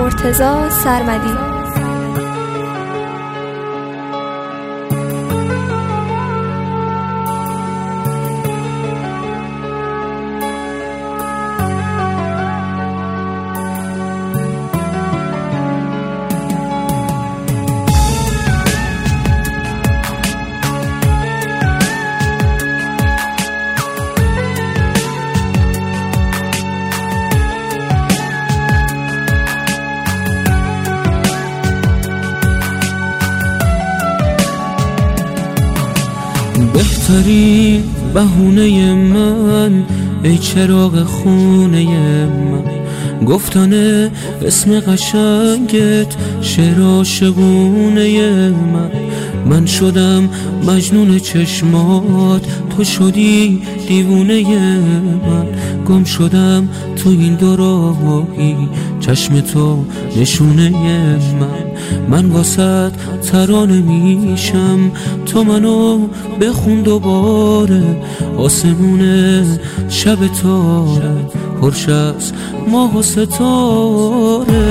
مرتضی سرمدی. بهترین بهونه من ای چراغ خونه من، گفتن اسم قشنگت شعر عاشقونه من شدم مجنون چشمات، تو شدی دیوونه من، گم شدم تو این دو راهی، چشم تو نشونه من واسط ترانه میشم، تو منو بخون دوباره، آسمون شب تاره پرش از ماه و ستاره.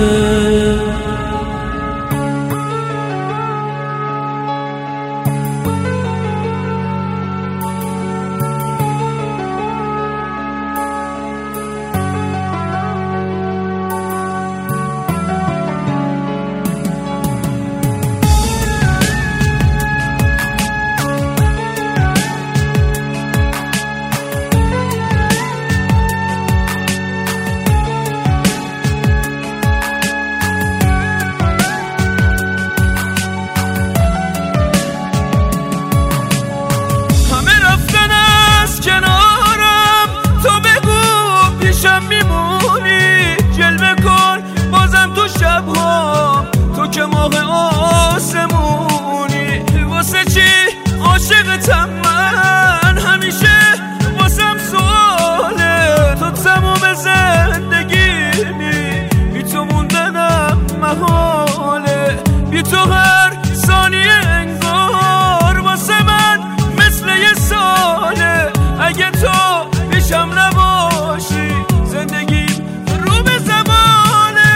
تو که ماه آسمونی، واسه چی عاشقتم من، همیشه واسم سواله، تو تموم زندگیمی، بی تو موندنم محاله، بی تو هر ثانیه انگار واسه من مثل یه ساله، اگه تو پیشم نباشی زندگیم رو به زبانه.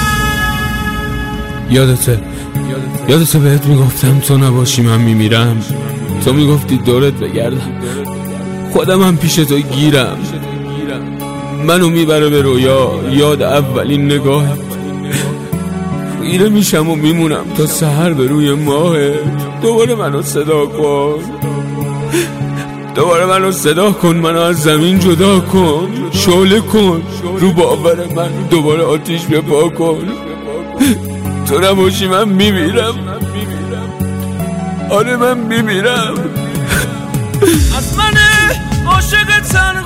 یادته بهت میگفتم تو نباشی من میمیرم، تو میگفتی دورت بگردم، خودم هم پیش تو گیرم، منو میبره به رویا یاد اولین نگاهت، خیره میشم و میمونم تا سحر به روی ماهت، دوباره منو صدا کن، دوباره منو صدا کن، منو از زمین جدا کن، شعله کن رو باور من، دوباره آتیش بپا کن، تو نباشی من میمیرم، آره من میمیرم. از من عاشق تنها